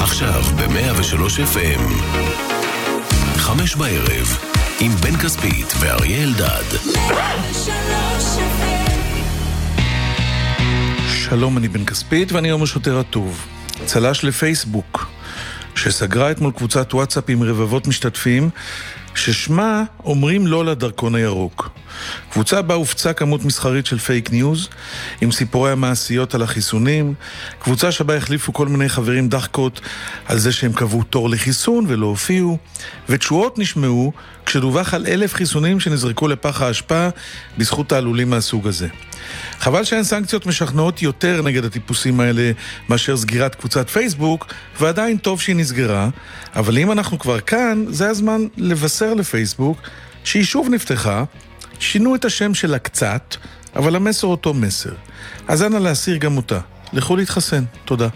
עכשיו ב-103 FM 5 בערב עם בן כספית ואריה אלדד. שלום, אני בן כספית ואני יום השוטר הטוב. צלש לפייסבוק שסגרה אתמול קבוצת וואטסאפ עם רבבות משתתפים ששמה אומרים לא לדרכון הירוק. קבוצה בה הופצה כמות מסחרית של פייק ניוז עם סיפורי המעשיות על החיסונים, קבוצה שבה החליפו כל מיני חברים דחקות על זה שהם קבעו תור לחיסון ולא הופיעו, ותשועות נשמעו כשדווח על 1,000 חיסונים שנזרקו לפח האשפה בזכות העלולים מהסוג הזה. חבל שאין סנקציות משכנעות יותר נגד הטיפוסים האלה מאשר סגירת קבוצת פייסבוק, ועדיין טוב שהיא נסגרה, אבל אם אנחנו כבר כאן, זה הזמן לבשר לפייסבוק שהיא שוב נפתחה, שינו את השם שלה קצת, אבל המסר אותו מסר. אז אנא להסיר גם אותה. לכו להתחסן. תודה.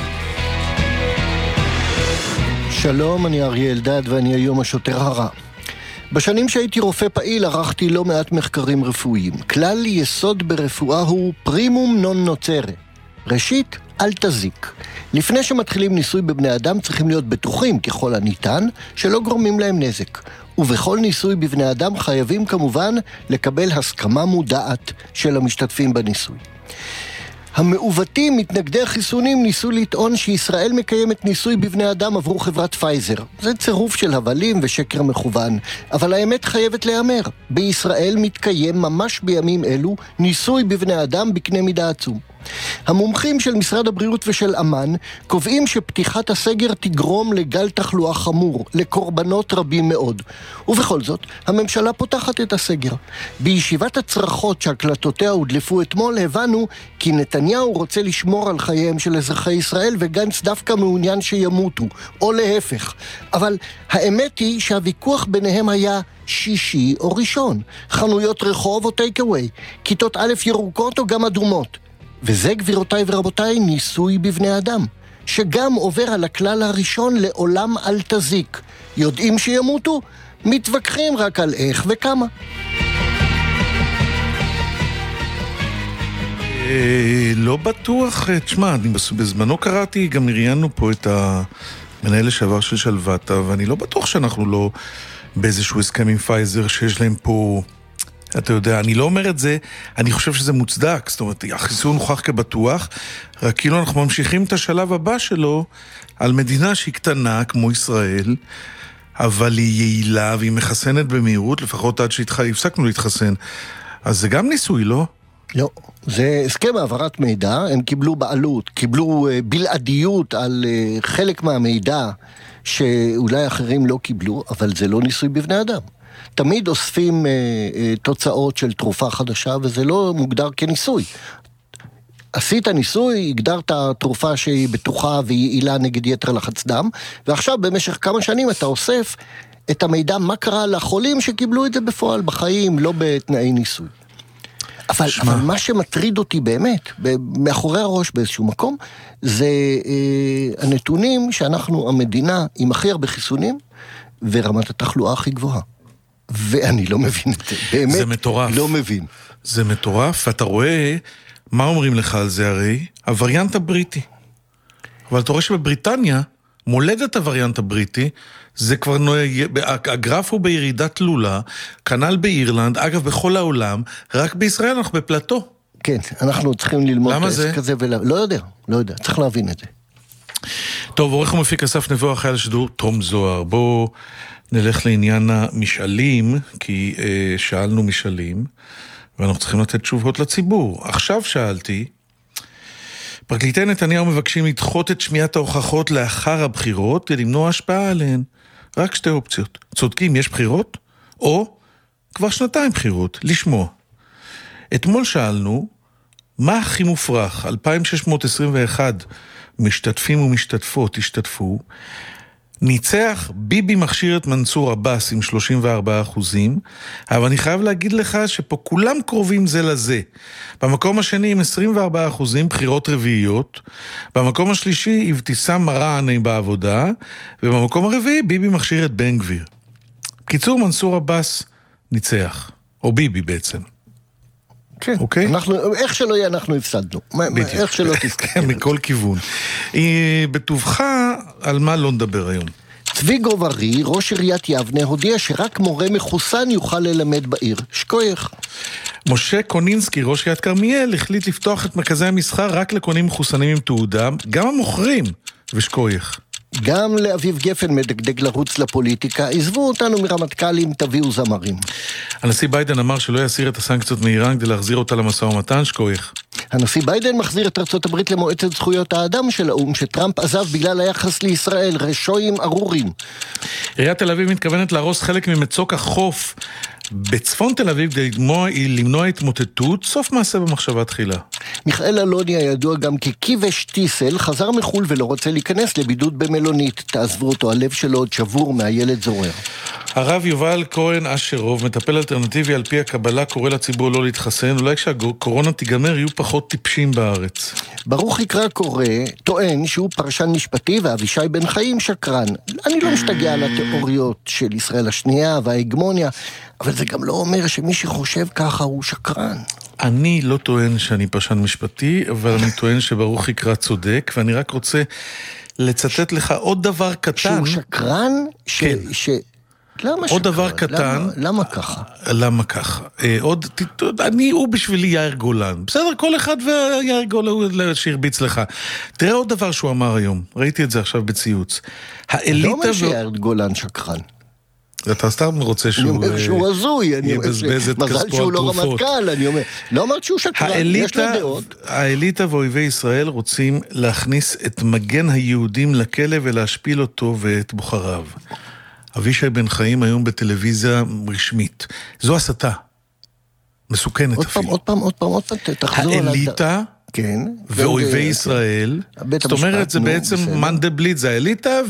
שלום, אני אריה אלדד ואני היום השוטר הרע. בשנים שהייתי רופא פעיל ערכתי לא מעט מחקרים רפואיים. כלל יסוד ברפואה הוא פרימום נון נוצרה. ראשית, אל תזיק. לפני שמתחילים ניסוי בבני אדם צריכים להיות בטוחים ככל הניתן שלא גורמים להם נזק. ובכל ניסוי בבני אדם חייבים כמובן לקבל הסכמה מודעת של המשתתפים בניסוי. המעוותים, מתנגדי החיסונים, ניסו לטעון שישראל מקיימת ניסוי בבני אדם עבור חברת פייזר. זה צירוף של הבלים ושקר מכוון, אבל האמת חייבת להיאמר. בישראל מתקיים ממש בימים אלו ניסוי בבני אדם בקנה מידה עצום. המומחים של משרד הבריאות ושל אמן קובעים שפתיחת הסגר תגרום לגל תחלואה חמור, לקורבנות רבים מאוד. ובכל זאת, הממשלה פותחת את הסגר. בישיבת הצרחות שהקלטותיה הודלפו אתמול, הבנו כי נתניהו רוצה לשמור על חייהם של אזרחי ישראל, וגנץ דווקא מעוניין שימותו, או להפך. אבל האמת היא שהוויכוח ביניהם היה שישי או ראשון, חנויות רחוב או טייקווי, כיתות א' ירוקות או גם אדומות. וזה, גבירותיי ורבותיי, ניסוי בבני אדם, שגם עובר על הכלל הראשון לעולם אל תזיק. יודעים שימותו? מתווכחים רק על איך וכמה. לא בטוח, תשמע, בזמנו קראתי, גם ראיינו פה את המנהל לשעבר של שלוותה, ואני לא בטוח שאנחנו לא באיזשהו הסכם עם פייזר שיש להם פה... אתה יודע, אני לא אומר את זה, אני חושב שזה מוצדק, זאת אומרת, החיסון הוכח כבטוח, רק כאילו אנחנו ממשיכים את השלב הבא שלו על מדינה שהיא קטנה כמו ישראל, אבל היא יעילה והיא מחסנת במהירות, לפחות עד שהפסקנו להתחסן. אז זה גם ניסוי, לא? לא, זה הסכם העברת מידע, הם קיבלו בעלות, קיבלו בלעדיות על חלק מהמידע שאולי אחרים לא קיבלו, אבל זה לא ניסוי בבני אדם. תמיד אוספים תוצאות של תרופה חדשה, וזה לא מוגדר כניסוי. עשית ניסוי, הגדרת תרופה שהיא בטוחה ויעילה נגד יתר לחץ דם, ועכשיו במשך כמה שנים אתה אוסף את המידע מה קרה לחולים שקיבלו את זה בפועל בחיים, לא בתנאי ניסוי. אבל מה שמטריד אותי באמת, מאחורי הראש באיזשהו מקום, זה הנתונים שאנחנו המדינה עם הכי הרבה חיסונים, ורמת התחלואה הכי גבוהה. ואני לא מבין את זה, באמת זה מטורף. לא מבין. זה מטורף, ואתה רואה, מה אומרים לך על זה הרי? הווריאנט הבריטי. אבל אתה רואה שבבריטניה, מולדת הווריאנט הבריטי, זה כבר הגרף הוא בירידה תלולה, כנ"ל באירלנד, אגב בכל העולם, רק בישראל אנחנו בפלטו. כן, אנחנו צריכים ללמוד למה זה? כזה לא יודע, צריך להבין את זה. טוב, עורך ומפיק אסף נבו, אחראי לשידור תום זוהר. בואו נלך לעניין המשאלים, כי שאלנו משאלים, ואנחנו צריכים לתת תשובות לציבור. עכשיו שאלתי, פרקליטי נתניהו מבקשים לדחות את שמיעת ההוכחות לאחר הבחירות, כדי למנוע השפעה עליהן. רק שתי אופציות. צודקים, יש בחירות, או כבר שנתיים בחירות, לשמוע. אתמול שאלנו, מה הכי מופרך? 2,621 משתתפים ומשתתפות השתתפו, ניצח ביבי מכשיר את מנסור עבאס עם 34%, אבל אני חייב להגיד לך שפה כולם קרובים זה לזה. במקום השני עם 24%, בחירות רביעיות, במקום השלישי אבתיסאם מראענה בעבודה, ובמקום הרביעי ביבי מכשיר את בן גביר. קיצור, מנסור עבאס ניצח, או ביבי בעצם. אוקיי? איך שלא יהיה, אנחנו הפסדנו. איך שלא תסתכל. מכל כיוון. בטובך, על מה לא נדבר היום? צבי גוברי, ראש עיריית יבנה, הודיע שרק מורה מחוסן יוכל ללמד בעיר. שכוייך. משה קונינסקי, ראש עיריית כרמיאל, החליט לפתוח את מרכזי המסחר רק לקונים מחוסנים עם תעודה, גם המוכרים, ושכוייך. גם לאביב גפן מדגדג לרוץ לפוליטיקה, עזבו אותנו מרמטכ"לים, תביאו זמרים. הנשיא ביידן אמר שלא יסיר את הסנקציות מאיראן כדי להחזיר אותה למשא ומתן, שכוייך. הנשיא ביידן מחזיר את ארצות הברית למועצת זכויות האדם של האו"ם, שטראמפ עזב בגלל היחס לישראל, רשויים ארורים. עיריית תל אביב מתכוונת להרוס חלק ממצוק החוף בצפון תל אביב כדי למנוע התמוטטות, סוף מעשה במחשבה תחילה. מיכאל אלוני, הידוע גם ככיבש טיסל, חזר מחול ולא רוצה להיכנס לבידוד במלונית. תעזבו אותו, הלב שלו עוד שבור מהילד זורר. הרב יובל כהן אשרוב, מטפל אלטרנטיבי על פי הקבלה, קורא לציבור לא להתחסן, אולי כשהקורונה תיגמר יהיו פחות טיפשים בארץ. ברוך יקרא קורא, טוען שהוא פרשן משפטי ואבישי בן חיים שקרן. אני לא משתגע על התיאוריות של ישראל השנייה וההגמוניה, אבל זה גם לא אומר שמי שחושב ככה הוא שקרן. אני לא טוען שאני פרשן משפטי, אבל אני טוען שברוך יקרא צודק, ואני רק רוצה לצטט לך עוד דבר קטן. שהוא שקרן? כן. למה עוד שקרן? דבר קטן. למה ככה? למה ככה? הוא בשבילי יאיר גולן. בסדר, כל אחד ויאיר גולן שהרביץ לך. תראה עוד דבר שהוא אמר היום. ראיתי את זה עכשיו בציוץ. לא אומר שיאיר גולן שקרן. אתה סתם רוצה שהוא... אני אומר שהוא הזוי, יבזבז את כספו על תרופות. מזל שהוא לא רמטכ"ל, אני אומר. לא אמרת שהוא שקרן, יש לו דעות. האליטה ואויבי ישראל רוצים להכניס את מגן היהודים לכלא ולהשפיל אותו ואת בוחריו. אבישי בן חיים היום בטלוויזיה רשמית. זו הסתה. מסוכנת אפילו. עוד פעם, תחזור על... האליטה... כן. ואויבי ישראל, זאת אומרת זה בעצם מנדלבליט זה האליטה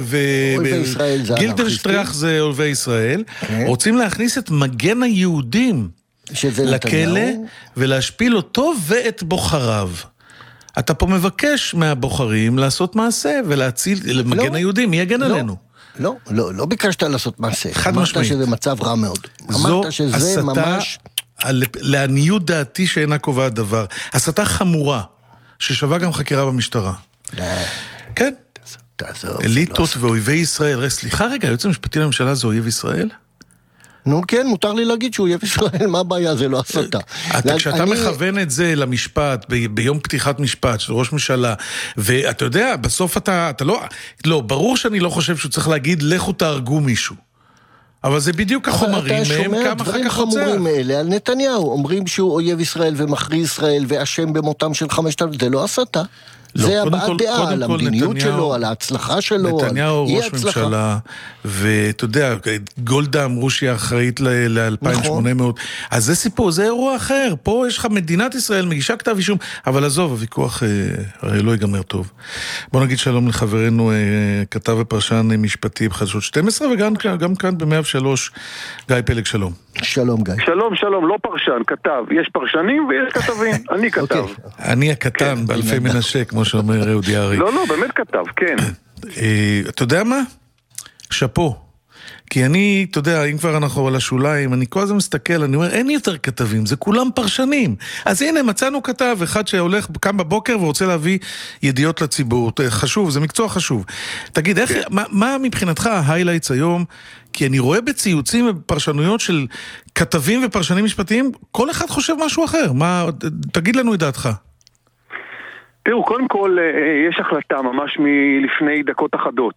וגילדנשטראך זה אויבי ישראל, רוצים להכניס את מגן היהודים לכלא ולהשפיל אותו ואת בוחריו. אתה פה מבקש מהבוחרים לעשות מעשה ולהציל למגן היהודים, מי יגן עלינו? לא ביקשת לעשות מעשה, חד משמעית. אמרת שזה מצב רע מאוד. זו הסתה לעניות דעתי שאינה קובעת דבר. הסתה חמורה, ששווה גם חקירה במשטרה. כן. אליטות ואויבי ישראל. סליחה רגע, היועץ המשפטי לממשלה זה אויב ישראל? נו כן, מותר לי להגיד שהוא אויב ישראל, מה הבעיה? זה לא הסתה. כשאתה מכוון את זה למשפט, ביום פתיחת משפט של ראש ממשלה, ואתה יודע, בסוף אתה לא, ברור שאני לא חושב שהוא צריך להגיד, לכו תהרגו מישהו. אבל זה בדיוק החומרים מהם כמה אחר כך הוצאה. חמורים האלה על נתניהו, אומרים שהוא אויב ישראל ומכריז ישראל ואשם במותם של 5,000, זה לא הסתה. זה הבעת דעה על המדיניות שלו, על ההצלחה שלו, נתניהו ראש ממשלה, ואתה יודע, גולדה אמרו שהיא אחראית ל-2800, אז זה סיפור, זה אירוע אחר, פה יש לך מדינת ישראל, מגישה כתב אישום, אבל עזוב, הוויכוח הרי לא ייגמר טוב. בוא נגיד שלום לחברנו, כתב ופרשן משפטי בחדשות 12, וגם כאן ב-103, גיא פלג, שלום. שלום גיא. שלום, לא פרשן, כתב. יש פרשנים ויש כתבים. אני כתב. אני הקטן באלפי מנשה, כמו שאומר אהוד יערי. לא, באמת כתב, כן. אתה יודע מה? שפו. כי אני, אתה יודע, אם כבר אנחנו על השוליים, אני כל הזמן מסתכל, אני אומר, אין יותר כתבים, זה כולם פרשנים. אז הנה, מצאנו כתב אחד שהולך, קם בבוקר ורוצה להביא ידיעות לציבור. חשוב, זה מקצוע חשוב. תגיד, מה מבחינתך ההיילייטס היום? כי אני רואה בציוצים ובפרשנויות של כתבים ופרשנים משפטיים, כל אחד חושב משהו אחר. תגיד לנו את דעתך. תראו, קודם כל יש החלטה ממש מלפני דקות אחדות,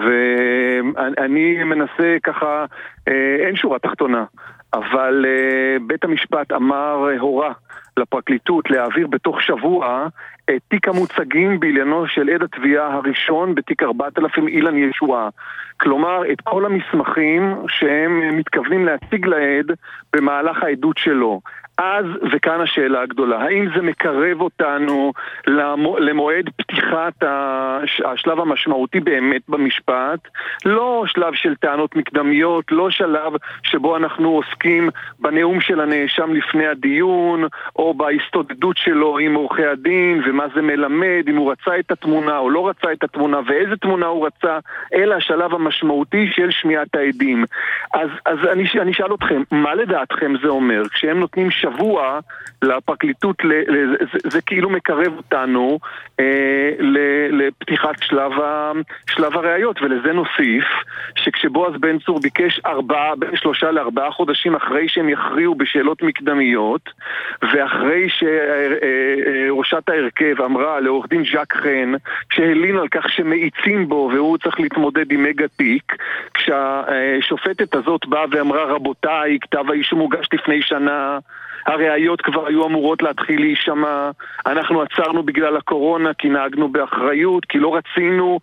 ואני מנסה ככה, אין שורה תחתונה, אבל בית המשפט הורה לפרקליטות להעביר בתוך שבוע את תיק המוצגים בעניינו של עד התביעה הראשון בתיק 4000 אילן ישועה. כלומר, את כל המסמכים שהם מתכוונים להציג לעד במהלך העדות שלו. אז, וכאן השאלה הגדולה, האם זה מקרב אותנו למועד פתיחת השלב המשמעותי באמת במשפט? לא שלב של טענות מקדמיות, לא שלב שבו אנחנו עוסקים בנאום של הנאשם לפני הדיון, או בהסתודדות שלו עם עורכי הדין, ומה זה מלמד, אם הוא רצה את התמונה או לא רצה את התמונה, ואיזה תמונה הוא רצה, אלא השלב המשמעותי של שמיעת העדים. אז אני שאל אתכם, מה לדעתכם זה אומר? כשהם נותנים שבוע לפרקליטות, זה כאילו מקרב אותנו לפתיחת שלב הראיות, ולזה נוסיף שכשבועז בן צור ביקש בין 3 ל4 חודשים אחרי שהם יכריעו בשאלות מקדמיות, ואחרי שראשת ההרכב אמרה לעורך דין ז'ק חן שהלין על כך שמאיצים בו והוא צריך להתמודד עם מגה תיק, כשהשופטת הזאת באה ואמרה רבותיי, כתב האישום הוגש לפני שנה, הראיות כבר היו אמורות להתחיל להישמע, אנחנו עצרנו בגלל הקורונה כי נהגנו באחריות, כי לא רצינו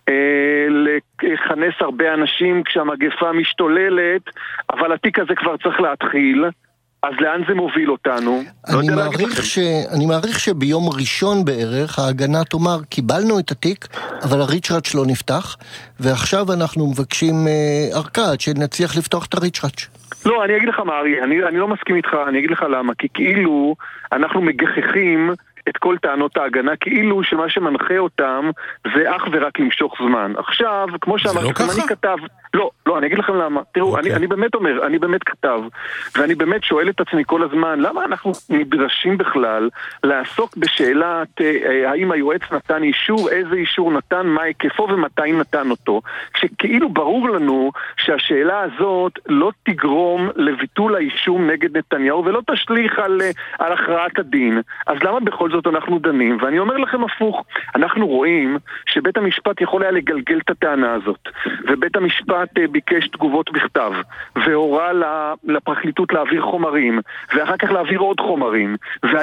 לכנס הרבה אנשים כשהמגפה משתוללת, אבל התיק הזה כבר צריך להתחיל. אז לאן זה מוביל אותנו? אני מעריך שביום ראשון בערך ההגנה תאמר, קיבלנו את התיק, אבל הריצ'ראץ' לא נפתח, ועכשיו אנחנו מבקשים ארכה עד שנצליח לפתוח את הריצ'ראץ'. לא, אני אגיד לך מה, ארי, אני לא מסכים איתך, אני אגיד לך למה, כי כאילו אנחנו מגחכים את כל טענות ההגנה, כאילו שמה שמנחה אותם זה אך ורק למשוך זמן. עכשיו, כמו שאמרתי, אני כתב, לא, אני אגיד לכם למה. תראו, אני באמת אומר, אני באמת כתב, ואני באמת שואל את עצמי כל הזמן, למה אנחנו נדרשים בכלל לעסוק בשאלת האם היועץ נתן אישור, איזה אישור נתן, מה היקפו ומתי נתן אותו, כשכאילו ברור לנו שהשאלה הזאת לא תגרום לביטול האישום נגד נתניהו, ולא תשליך על הכרעת הדין. אז למה בכל זאת אנחנו דנים? ואני אומר לכם הפוך, אנחנו רואים שבית המשפט יכול היה לגלגל את הטענה הזאת, ובית המשפט ביקש תגובות בכתב, והורה לפרקליטות להעביר חומרים, ואחר כך להעביר עוד חומרים,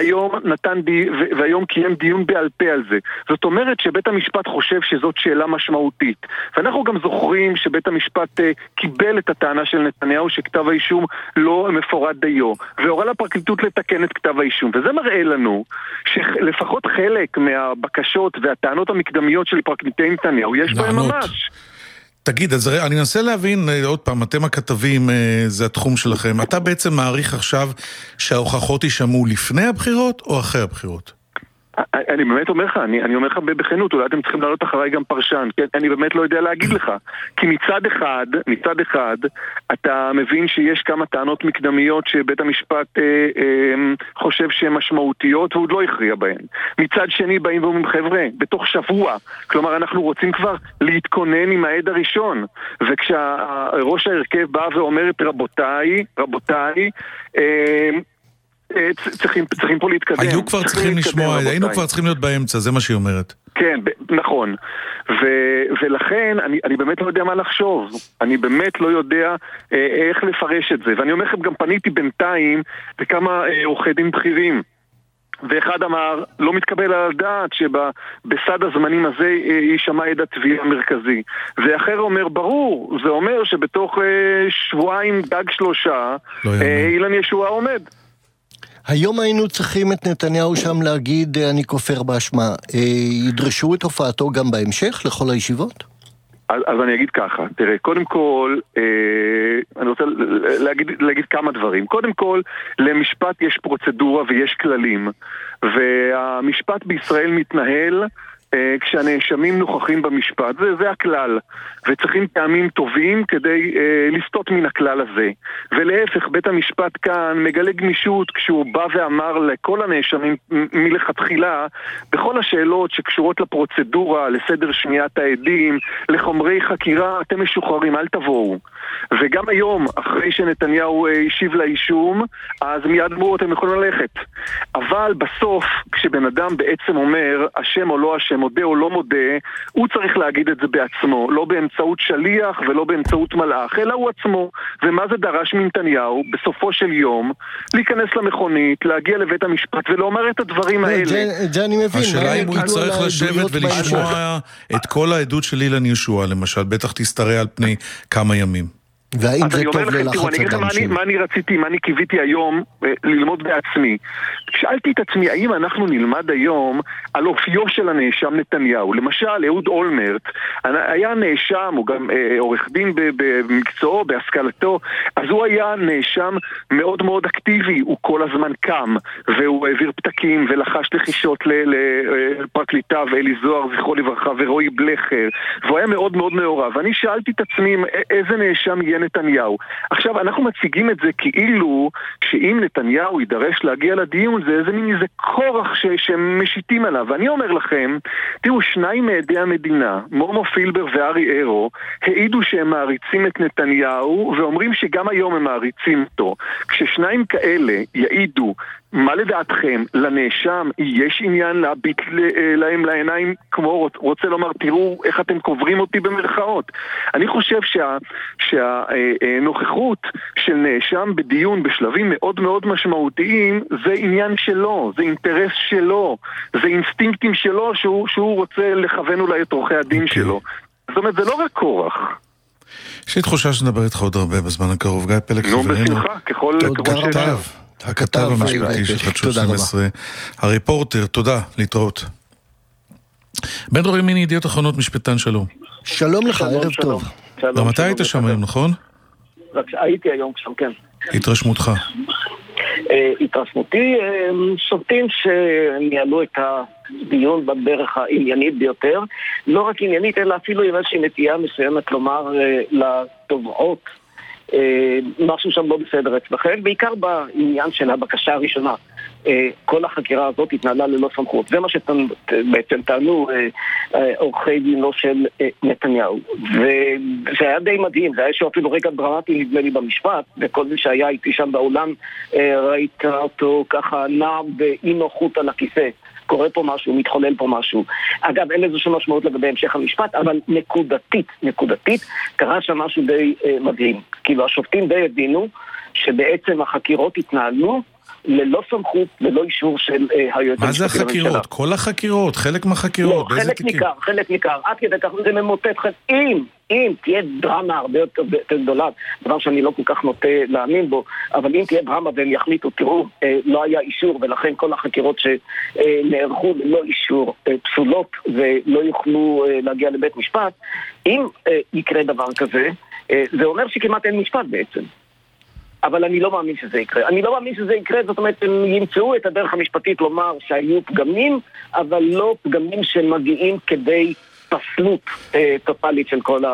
והיום קיים דיון בעל פה על זה. זאת אומרת שבית המשפט חושב שזאת שאלה משמעותית. ואנחנו גם זוכרים שבית המשפט קיבל את הטענה של נתניהו שכתב האישום לא מפורט דיו, והורה לפרקליטות לתקן את כתב האישום. וזה מראה לנו שלפחות חלק מהבקשות והטענות המקדמיות של פרקליטי נתניהו יש בהם ממש. תגיד, אז אני אנסה להבין, עוד פעם, אתם הכתבים, זה התחום שלכם. אתה בעצם מעריך עכשיו שההוכחות יישמעו לפני הבחירות או אחרי הבחירות? אני באמת אומר לך, אני אומר לך בכנות, אולי אתם צריכים לעלות אחריי גם פרשן, כן? אני באמת לא יודע להגיד לך. כי מצד אחד, אתה מבין שיש כמה טענות מקדמיות שבית המשפט חושב שהן משמעותיות, והוא לא הכריע בהן. מצד שני באים ואומרים, חבר'ה, בתוך שבוע, כלומר אנחנו רוצים כבר להתכונן עם העד הראשון, וכשראש ההרכב בא ואומרת, רבותיי, צריכים פה להתקדם. היו כבר צריכים לשמוע, היינו כבר צריכים להיות באמצע, זה מה שהיא אומרת. כן, נכון. ולכן אני באמת לא יודע מה לחשוב. אני באמת לא יודע איך לפרש את זה. ואני אומר לכם, גם פניתי בינתיים בכמה עורכי דין בכירים. ואחד אמר, לא מתקבל על הדעת שבסד הזמנים הזה יישמע עד התביעה המרכזי. ואחר אומר, ברור, זה אומר שבתוך שבועיים דג 3 אילן ישועה עומד. היום היינו צריכים את נתניהו שם להגיד אני כופר באשמה. ידרשו את הופעתו גם בהמשך לכל הישיבות? אז אני אגיד ככה, תראה, קודם כל, אני רוצה להגיד כמה דברים. קודם כל, למשפט יש פרוצדורה ויש כללים, והמשפט בישראל מתנהל כשהנאשמים נוכחים במשפט, זה הכלל, וצריכים טעמים טובים כדי לסטות מן הכלל הזה. ולהפך, בית המשפט כאן מגלה גמישות כשהוא בא ואמר לכל הנאשמים מלכתחילה, בכל השאלות שקשורות לפרוצדורה, לסדר שמיעת העדים, לחומרי חקירה, אתם משוחררים, אל תבואו. וגם היום, אחרי שנתניהו השיב לאישום, אז מיד אמרו, אתם יכולים ללכת. אבל בסוף, כשבן אדם בעצם אומר, אשם או לא אשם, מודה או לא מודה, הוא צריך להגיד את זה בעצמו, לא באמצעות שליח ולא באמצעות מלאך, אלא הוא עצמו. ומה זה דרש מנתניהו, בסופו של יום, להיכנס למכונית, להגיע לבית המשפט ולומר את הדברים האלה. זה אני מבין. השאלה אם הוא יצטרך לשבת ולשמוע את כל העדות של אילן ישועה, למשל, בטח תסתרע על פני כמה ימים. והאם זה טוב ללחץ אדם שלי? מה אני קיוויתי היום ללמוד בעצמי. שאלתי את עצמי, האם אנחנו נלמד היום על אופיו של הנאשם נתניהו? למשל, אהוד אולמרט היה נאשם, הוא גם עורך דין במקצועו, בהשכלתו, אז הוא היה נאשם מאוד מאוד אקטיבי, הוא כל הזמן קם, והוא העביר פתקים ולחש לחישות לפרקליטיו, אלי זוהר, זכרו לברכה, ורועי בלכר, והוא היה מאוד מאוד מעורב. ואני שאלתי את עצמי, איזה נאשם יהיה נתניהו? עכשיו, אנחנו מציגים את זה כאילו שאם נתניהו יידרש להגיע לדיון, זה איזה מין איזה כורח שמשיתים עליו. ואני אומר לכם, תראו, שניים מעדי המדינה, מומו פילבר וארי אירו, העידו שהם מעריצים את נתניהו, ואומרים שגם היום הם מעריצים אותו. כששניים כאלה יעידו, מה לדעתכם, לנאשם יש עניין להביט להם לעיניים, כמו רוצה לומר, תראו איך אתם קוברים אותי במרכאות. אני חושב שהנוכחות של נאשם בדיון בשלבים מאוד מאוד משמעותיים, זה עניין שלו, זה אינטרס שלו, זה אינסטינקטים שלו שהוא רוצה לכוון אולי את עורכי הדין שלו. זאת אומרת, זה לא רק כורח. יש לי תחושה שנדבר איתך עוד הרבה בזמן הקרוב. גיא פלג חברנו. בשמחה, ככל הכתב המשפטי של חדשות 12, הריפורטר, תודה, להתראות. בן דרור ימיני, ידיעות אחרונות, משפטן, שלום. שלום לך, ערב טוב. גם אתה היית שם היום, נכון? הייתי היום שם, כן. התרשמותך? התרשמותי, שופטים שניהלו את הדיון בדרך העניינית ביותר, לא רק עניינית, אלא אפילו עם איזושהי נטייה מסוימת לומר לתובעות משהו שם לא בסדר אצלכם, בעיקר בעניין של הבקשה הראשונה. כל החקירה הזאת התנהלה ללא סמכות. זה מה שבעצם טענו עורכי דינו של נתניהו. וזה היה די מדהים, זה היה שאפילו רגע דרמטי נדמה לי במשפט, וכל מי שהיה איתי שם בעולם ראית אותו ככה נע באי נוחות על הכיסא. קורה פה משהו, מתחולל פה משהו. אגב, אין לזה שום משמעות לגבי המשך המשפט, אבל נקודתית, קרה שם משהו די מדהים. כאילו, השופטים די הבינו שבעצם החקירות התנהלו ללא סמכות, ללא אישור של היועץ המשפטי. מה זה החקירות? כל החקירות? חלק מהחקירות? לא, חלק ניכר. עד כדי כך זה ממוטט אם תהיה דרמה הרבה יותר גדולה, דבר שאני לא כל כך נוטה להאמין בו, אבל אם תהיה דרמה והם יחליטו, תראו, לא היה אישור, ולכן כל החקירות שנערכו ללא אישור פסולות ולא יוכלו להגיע לבית משפט, אם יקרה דבר כזה, זה אומר שכמעט אין משפט בעצם. אבל אני לא מאמין שזה יקרה. זאת אומרת, הם ימצאו את הדרך המשפטית לומר שהיו פגמים, אבל לא פגמים שמגיעים כדי פסלות טוטלית של כל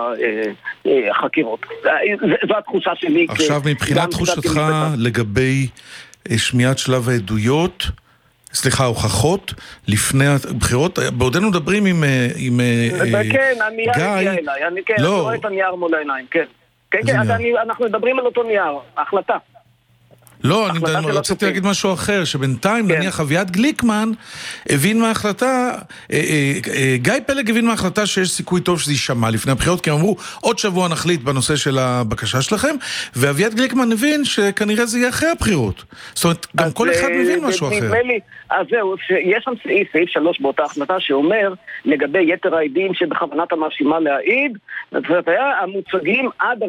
החקירות. זו התחושה שלי. עכשיו, מבחינת תחושתך לגבי שמיעת שלב העדויות, הוכחות, לפני הבחירות, בעודנו מדברים עם כן, הנייר הגיע אליי. אני רואה את הנייר מול העיניים, כן. כן, אנחנו מדברים על אותו נייר, ההחלטה. לא, אני רציתי להגיד משהו אחר, שבינתיים נניח אביעד גליקמן הבין מההחלטה, גיא פלג הבין מההחלטה שיש סיכוי טוב שזה יישמע לפני הבחירות, כי הם אמרו, עוד שבוע נחליט בנושא של הבקשה שלכם, ואביעד גליקמן הבין שכנראה זה יהיה אחרי הבחירות. זאת אומרת, גם כל אחד מבין משהו אחר. אז זהו, יש שם סעיף 3 באותה החלטה שאומר, לגבי יתר העדים שבכוונת המאשימה להעיד, המוצגים עד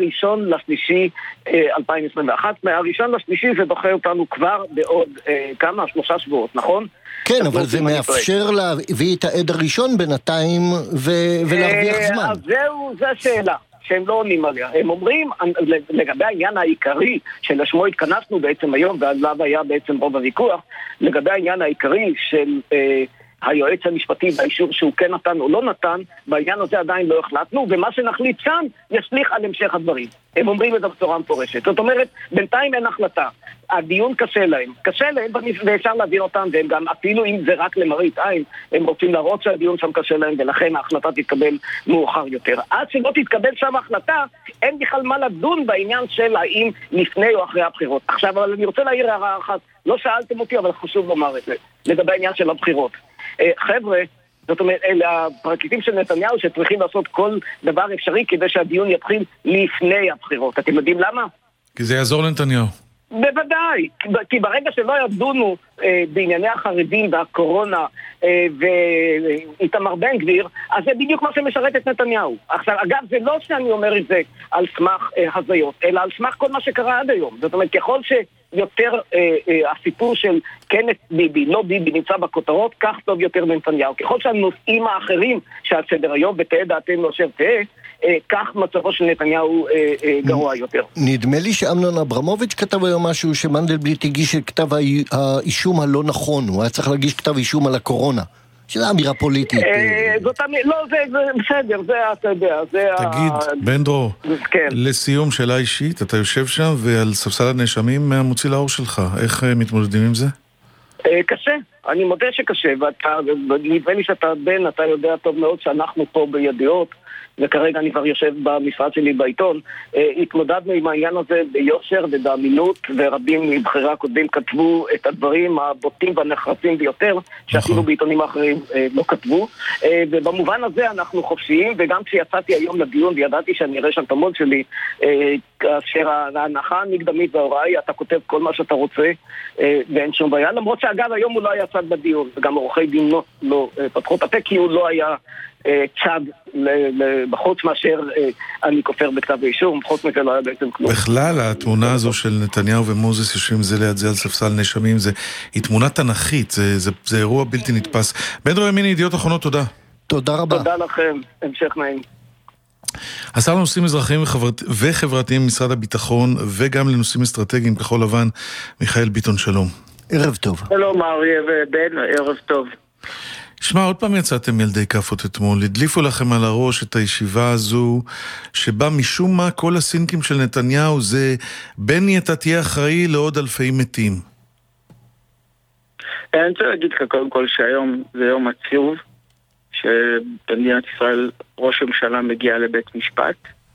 1.3.2021, מה-1.3 זה דוחה אותנו כבר בעוד 3 שבועות, נכון? כן, אבל זה מאפשר להביא את העד הראשון בינתיים ולהרוויח זמן. אז זהו, זו השאלה. שהם לא עונים עליה. הם אומרים, לגבי העניין העיקרי שלשמו התכנסנו בעצם היום, ועליו היה בעצם רוב הוויכוח, לגבי העניין העיקרי של היועץ המשפטי והאישור שהוא כן נתן או לא נתן, בעניין הזה עדיין לא החלטנו, ומה שנחליט שם ישליך על המשך הדברים. הם אומרים את זה בצורה מפורשת. זאת אומרת, בינתיים אין החלטה. הדיון קשה להם, ואפשר להבין אותם, והם גם, אפילו אם זה רק למראית עין, הם רוצים להראות שהדיון שם קשה להם, ולכן ההחלטה תתקבל מאוחר יותר. עד שלא תתקבל שם החלטה, אין בכלל מה לדון בעניין של האם לפני או אחרי הבחירות. עכשיו, אבל אני רוצה להעיר הערה אחת, לא שאלתם אותי, אבל חשוב לומר את זה, לגבי העניין של הבחירות. חבר'ה, זאת אומרת, אלה הפרקליטים של נתניהו שצריכים לעשות כל דבר אפשרי כדי שהדיון יתחיל לפני הבחירות. אתם יודעים למה? כי זה יעזור לנתניהו. בוודאי, כי ברגע שלא ידונו בענייני החרדים והקורונה ואיתמר בן גביר, אז זה בדיוק מה שמשרת את נתניהו. עכשיו, אגב, זה לא שאני אומר את זה על סמך הזיות, אלא על סמך כל מה שקרה עד היום. זאת אומרת, ככל יותר הסיפור של כן ביבי, לא ביבי נמצא בכותרות, כך טוב יותר מנתניהו. ככל שהנושאים האחרים שעל סדר היום, ותהיה דעתנו אשר תהיה, כך מצבו של נתניהו גרוע יותר. נדמה לי שאמנון אברמוביץ' כתב היום משהו שמנדלבליט הגיש את כתב האישום הלא נכון, הוא היה צריך להגיש כתב אישום על הקורונה. שזה אמירה פוליטית. לא, זה בסדר, זה אתה יודע. תגיד, בן דרור, לסיום שאלה אישית, אתה יושב שם ועל ספסל הנאשמים מהמוציא לאור שלך, איך מתמודדים עם זה? קשה, אני מודה שקשה, ונדמה לי שאתה בן, אתה יודע טוב מאוד שאנחנו פה בידיעות, וכרגע אני כבר יושב במשרד שלי בעיתון, התמודדנו עם העניין הזה ביושר ובאמינות, ורבים מבחירי הקודמים כתבו את הדברים הבוטים והנחרצים ביותר, שאפילו בעיתונים האחרים לא כתבו, ובמובן הזה אנחנו חופשיים, וגם כשיצאתי היום לדיון וידעתי שאני אראה שם את המוד שלי, כאשר ההנחה המקדמית וההוראה היא, אתה כותב כל מה שאתה רוצה, ואין שום בעיה, למרות שאגב היום הוא לא היה צד בדיון, וגם עורכי דין לא פתחו את הפה, כי הוא לא היה צד בחוץ מאשר אני כופר בכתב האישום, בחוץ מזה לא היה בעצם כלום. בכלל, התמונה הזו של נתניהו ומוזס יושבים זה ליד זה על ספסל נאשמים, היא תמונה תנכית, זה אירוע בלתי נתפס. בן דרור ימיני, ידיעות אחרונות, תודה. תודה רבה. תודה לכם, המשך נעים. השר לנושאים אזרחיים וחברתיים במשרד הביטחון וגם לנושאים אסטרטגיים כחול לבן, מיכאל ביטון, שלום. ערב טוב. שלום אריה ובן, ערב טוב. שמע, עוד פעם יצאתם ילדי כפות אתמול, הדליפו לכם על הראש את הישיבה הזו, שבה משום מה כל הסינקים של נתניהו זה, בני אתה תהיה אחראי לעוד אלפי מתים. אני רוצה להגיד לך קודם כל שהיום זה יום עצוב, שבמדינת ישראל ראש הממשלה מגיע לבית משפט,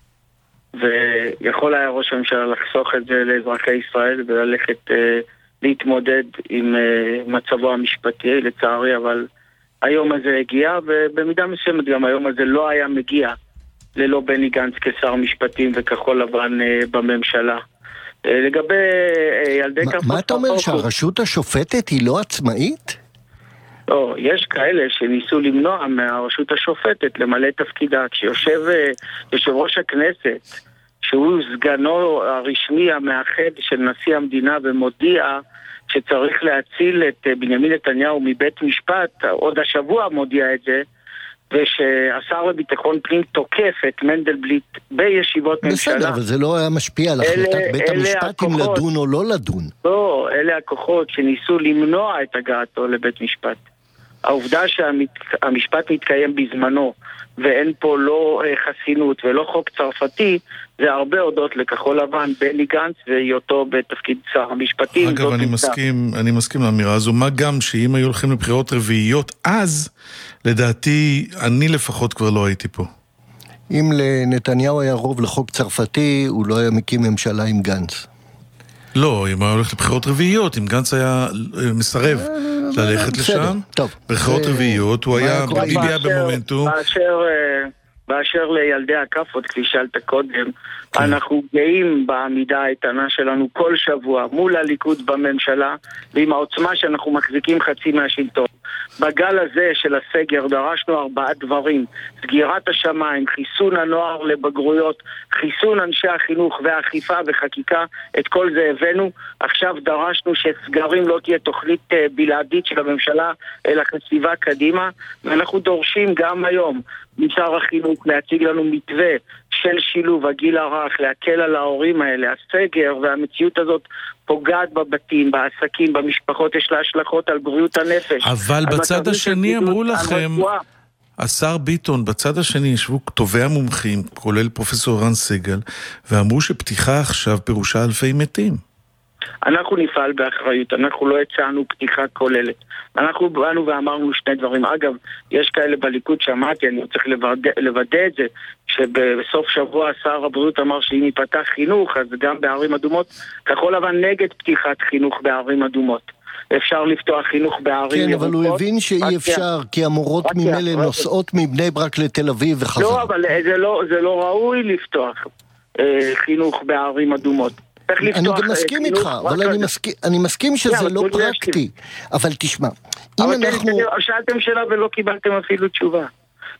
ויכול היה ראש הממשלה לחסוך את זה לאזרחי ישראל וללכת להתמודד עם מצבו המשפטי, לצערי, אבל היום הזה הגיע, ובמידה מסוימת גם היום הזה לא היה מגיע ללא בני גנץ כשר משפטים וכחול לבן בממשלה. לגבי ילדי כפות... מה אתה אומר, שהרשות השופטת היא לא עצמאית? לא, יש כאלה שניסו למנוע מהרשות השופטת למלא תפקידה. כשיושב יושב ראש הכנסת, שהוא סגנו הרשמי המאחד של נשיא המדינה ומודיע שצריך להציל את בנימין נתניהו מבית משפט, עוד השבוע מודיע את זה, ושהשר לביטחון פנים תוקף את מנדלבליט בישיבות ממשלה. בסדר, אבל זה לא היה משפיע על החלטת בית המשפט אם לדון או לא לדון. לא, אלה הכוחות שניסו למנוע את הגעתו לבית משפט. העובדה שהמשפט מתקיים בזמנו, ואין פה לא חסינות ולא חוק צרפתי, זה הרבה הודות לכחול לבן, בני גנץ והיותו בתפקיד שר המשפטים. אגב, אני מסכים לאמירה הזו, מה גם שאם היו הולכים לבחירות רביעיות, אז לדעתי אני לפחות כבר לא הייתי פה. אם לנתניהו היה רוב לחוק צרפתי, הוא לא היה מקים ממשלה עם גנץ. לא, אם היה הולך לבחירות רביעיות, אם גנץ היה מסרב ללכת לשם, בחירות רביעיות, הוא היה ביבי במומנטום. באשר לילדי הכפות, כפי שאלת קודם, אנחנו גאים בעמידה האיתנה שלנו כל שבוע מול הליכוד בממשלה, ועם העוצמה שאנחנו מחזיקים חצי מהשלטון. בגל הזה של הסגר דרשנו 4 דברים: סגירת השמיים, חיסון הנוער לבגרויות, חיסון אנשי החינוך ואכיפה וחקיקה. את כל זה הבאנו. עכשיו דרשנו שסגרים לא תהיה תוכנית בלעדית של הממשלה אלא חשיבה קדימה, ואנחנו דורשים גם היום משר החינוך להציג לנו מתווה של שילוב הגיל הרך, להקל על ההורים האלה. הסגר והמציאות הזאת פוגעת בבתים, בעסקים, במשפחות, יש לה השלכות על בריאות הנפש. אבל בצד השני אמרו לכם, השר ביטון, בצד השני ישבו טובי המומחים, כולל פרופסור רן סגל, ואמרו שפתיחה עכשיו פירושה אלפי מתים. אנחנו נפעל באחריות, אנחנו לא הצענו פתיחה כוללת. אנחנו באנו ואמרנו 2 דברים. אגב, יש כאלה בליכוד שאמרתי, אני צריך לוודא את זה, שבסוף שבוע שר הבריאות אמר שאם ייפתח חינוך, אז גם בערים אדומות, כחול לבן נגד פתיחת חינוך בערים אדומות. אפשר לפתוח חינוך בערים ירוקות. כן, אבל הוא הבין שאי אפשר, כי המורות ממילא נוסעות מבני ברק לתל אביב וחזר. לא, אבל זה לא ראוי לפתוח חינוך בערים אדומות. אני גם מסכים איתך, אבל אני מסכים שזה לא פרקטי. אבל תשמע, אם אנחנו... שאלתם שאלה ולא קיבלתם אפילו תשובה.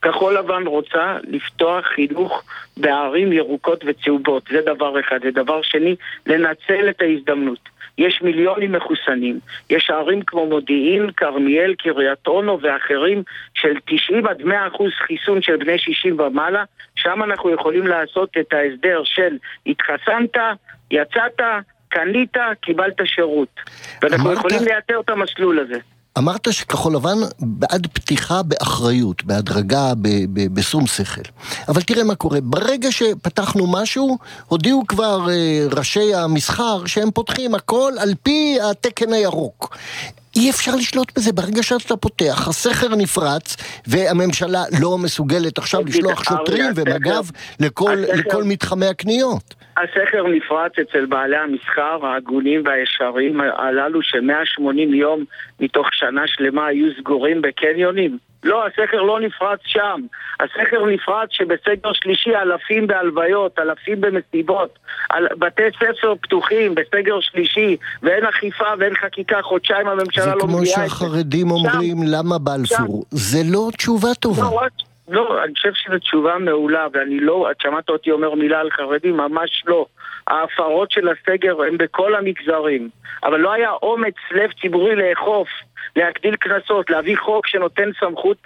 כחול לבן רוצה לפתוח חינוך בערים ירוקות וצהובות. זה דבר אחד. ודבר שני, לנצל את ההזדמנות. יש מיליונים מחוסנים. יש ערים כמו מודיעין, כרמיאל, קריית אונו ואחרים של 90-100% חיסון של בני 60 ומעלה. שם אנחנו יכולים לעשות את ההסדר של התחסנת, יצאת, קנית, קיבלת שירות. ואנחנו יכולים לייתר את המסלול הזה. אמרת שכחול לבן בעד פתיחה באחריות, בהדרגה, בשום שכל. אבל תראה מה קורה. ברגע שפתחנו משהו, הודיעו כבר ראשי המסחר שהם פותחים הכל על פי התקן הירוק. אי אפשר לשלוט בזה. ברגע שאתה פותח, הסכר נפרץ, והממשלה לא מסוגלת עכשיו לשלוח שוטרים ומג"ב לכל מתחמי הקניות. הסכר נפרץ אצל בעלי המסחר, ההגונים והישרים הללו ש180 יום מתוך שנה שלמה היו סגורים בקניונים. לא, הסכר לא נפרץ שם. הסכר נפרץ שבסגר שלישי אלפים בהלוויות, אלפים במסיבות, בתי ספר פתוחים בסגר שלישי, ואין אכיפה ואין חקיקה, חודשיים הממשלה לא מגיעה. זה כמו שהחרדים אומרים, למה בלפור? זה לא תשובה טובה. לא, אני חושב שזו תשובה מעולה, ואני לא, את שמעת אותי אומר מילה על חרדים, ממש לא. ההפרות של הסגר הן בכל המגזרים, אבל לא היה אומץ לב ציבורי לאכוף, להגדיל כנסות, להביא חוק שנותן סמכות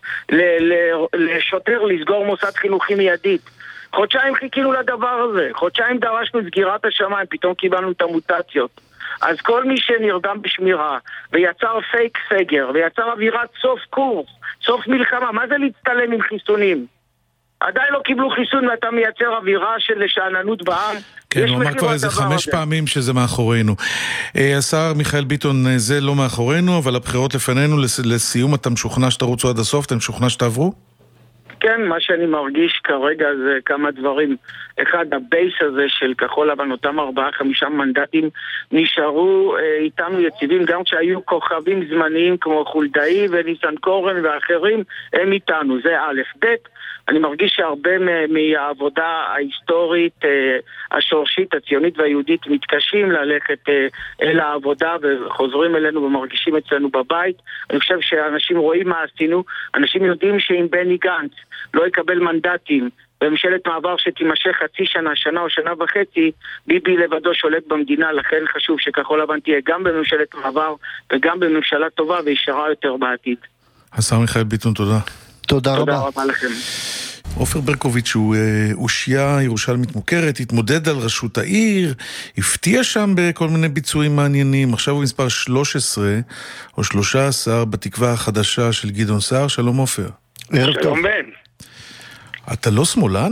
לשוטר לסגור מוסד חינוכי מיידית. חודשיים חיכינו לדבר הזה, חודשיים דרשנו סגירת השמיים, פתאום קיבלנו את המוטציות. אז כל מי שנרדם בשמירה ויצר פייק סגר ויצר אווירת סוף קורס, סוף מלחמה, מה זה להצטלם עם חיסונים? עדיין לא קיבלו חיסון ואתה מייצר אווירה של שאננות בעם. כן, הוא אמר כבר איזה 5 פעמים שזה מאחורינו. השר מיכאל ביטון, זה לא מאחורינו, אבל הבחירות לפנינו. לסיום, אתה משוכנע שתרוצו עד הסוף? אתה משוכנע שתעברו? כן, מה שאני מרגיש כרגע זה כמה דברים. אחד, הבייס הזה של כחול לבן, אותם 4-5 מנדטים נשארו איתנו יציבים, גם כשהיו כוכבים זמניים כמו חולדאי וניסן קורן ואחרים, הם איתנו, זה א'. ב', אני מרגיש שהרבה מהעבודה ההיסטורית, השורשית, הציונית והיהודית מתקשים ללכת אל העבודה וחוזרים אלינו ומרגישים אצלנו בבית. אני חושב שאנשים רואים מה עשינו, אנשים יודעים שאם בני גנץ לא יקבל מנדטים בממשלת מעבר שתימשך חצי שנה, שנה או שנה וחצי, ביבי לבדו שולט במדינה, לכן חשוב שכחול לבן תהיה גם בממשלת מעבר וגם בממשלה טובה וישרה יותר בעתיד. השר מיכאל ביטון, תודה. תודה רבה. תודה רבה לכם. עופר ברקוביץ' הוא אושיה ירושלמית מוכרת, התמודד על ראשות העיר, הפתיע שם בכל מיני ביצועים מעניינים. עכשיו הוא מספר 13 או 13 בתקווה החדשה של גדעון סער. שלום עופר. שלום בן. אתה לא שמאלן?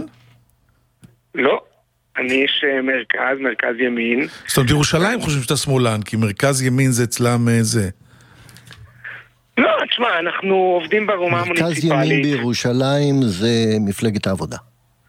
לא, אני איש מרכז ימין. זאת אומרת, בירושלים חושבים שאתה שמאלן, כי מרכז ימין זה אצלם זה. לא, תשמע, אנחנו עובדים ברמה המוניציפלית. מרכז ימין בירושלים זה מפלגת העבודה.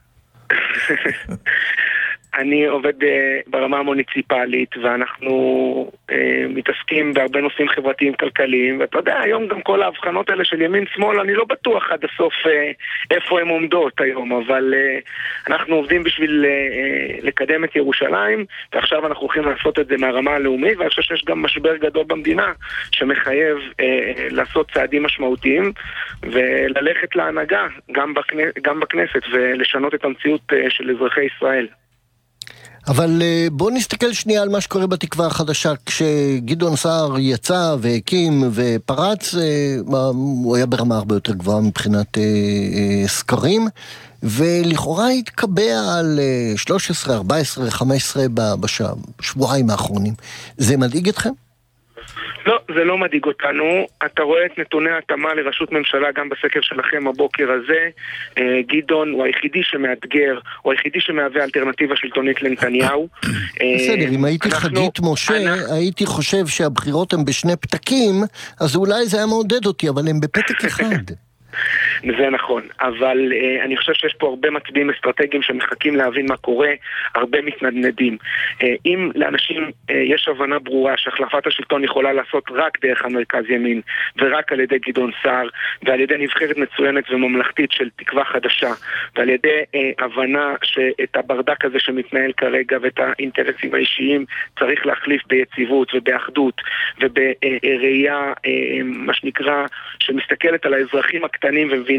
אני עובד ברמה המוניציפלית, ואנחנו מתעסקים בהרבה נושאים חברתיים כלכליים, ואתה יודע, היום גם כל ההבחנות האלה של ימין שמאל, אני לא בטוח עד הסוף איפה הן עומדות היום, אבל אנחנו עובדים בשביל לקדם את ירושלים, ועכשיו אנחנו הולכים לעשות את זה מהרמה הלאומית, ואני חושב שיש גם משבר גדול במדינה, שמחייב לעשות צעדים משמעותיים, וללכת להנהגה, גם בכנסת, ולשנות את המציאות של אזרחי ישראל. אבל בואו נסתכל שנייה על מה שקורה בתקווה החדשה. כשגדעון סער יצא והקים ופרץ, הוא היה ברמה הרבה יותר גבוהה מבחינת סקרים, ולכאורה התקבע על 13, 14, 15 בשבועיים האחרונים. זה מדאיג אתכם? לא, זה לא מדאיג אותנו. אתה רואה את נתוני התאמה לראשות ממשלה גם בסקר שלכם הבוקר הזה. גדעון הוא היחידי שמאתגר, הוא היחידי שמהווה אלטרנטיבה שלטונית לנתניהו. בסדר, אם הייתי חגית משה, הייתי חושב שהבחירות הן בשני פתקים, אז אולי זה היה מעודד אותי, אבל הן בפתק אחד. זה נכון, אבל אני חושב שיש פה הרבה מצביעים אסטרטגיים שמחכים להבין מה קורה, הרבה מתנדנדים. אם לאנשים יש הבנה ברורה שהחלפת השלטון יכולה לעשות רק דרך המרכז ימין, ורק על ידי גדעון סער, ועל ידי נבחרת מצוינת וממלכתית של תקווה חדשה, ועל ידי הבנה שאת הברדק הזה שמתנהל כרגע ואת האינטרסים האישיים צריך להחליף ביציבות ובאחדות ובראייה, מה שנקרא, שמסתכלת על האזרחים הקטנים ומבינה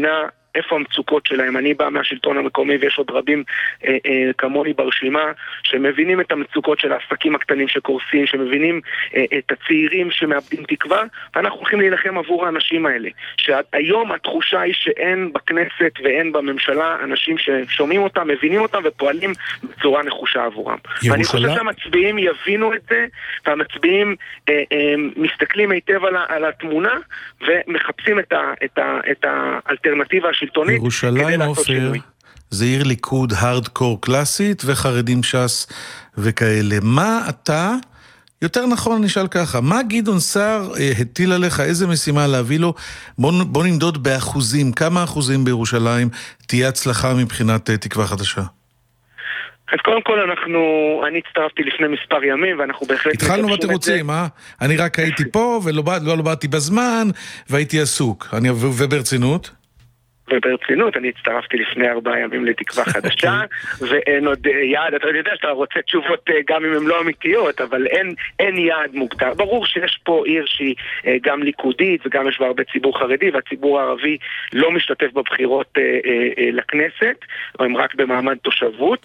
איפה המצוקות שלהם. אני בא מהשלטון המקומי ויש עוד רבים כמוני ברשימה שמבינים את המצוקות של העסקים הקטנים שקורסים, שמבינים את הצעירים שמאבדים תקווה, ואנחנו הולכים להילחם עבור האנשים האלה. שהיום התחושה היא שאין בכנסת ואין בממשלה אנשים ששומעים אותם, מבינים אותם ופועלים בצורה נחושה עבורם. ואני חושב שהמצביעים יבינו את זה, והמצביעים מסתכלים היטב על התמונה ומחפשים את האלטרנטיבה השלטונית. ירושלים, עופר, זה עיר ליכוד הארדקור קלאסית וחרדים ש"ס וכאלה. מה אתה, יותר נכון נשאל ככה, מה גדעון סער הטיל עליך, איזה משימה להביא לו? בוא נמדוד באחוזים, כמה אחוזים בירושלים תהיה הצלחה מבחינת תקווה חדשה? אז קודם כל אני הצטרפתי לפני מספר ימים, ואנחנו בהחלט התחלנו בתירוצים, אני רק הייתי פה ולא באתי בזמן והייתי עסוק, וברצינות? וברצינות, אני הצטרפתי לפני 4 ימים לתקווה חדשה, ואין עוד יעד, אתה יודע שאתה רוצה תשובות גם אם הן לא אמיתיות, אבל אין יעד מוגדר. ברור שיש פה עיר שהיא גם ליכודית, וגם יש בה הרבה ציבור חרדי, והציבור הערבי לא משתתף בבחירות לכנסת, או הם רק במעמד תושבות.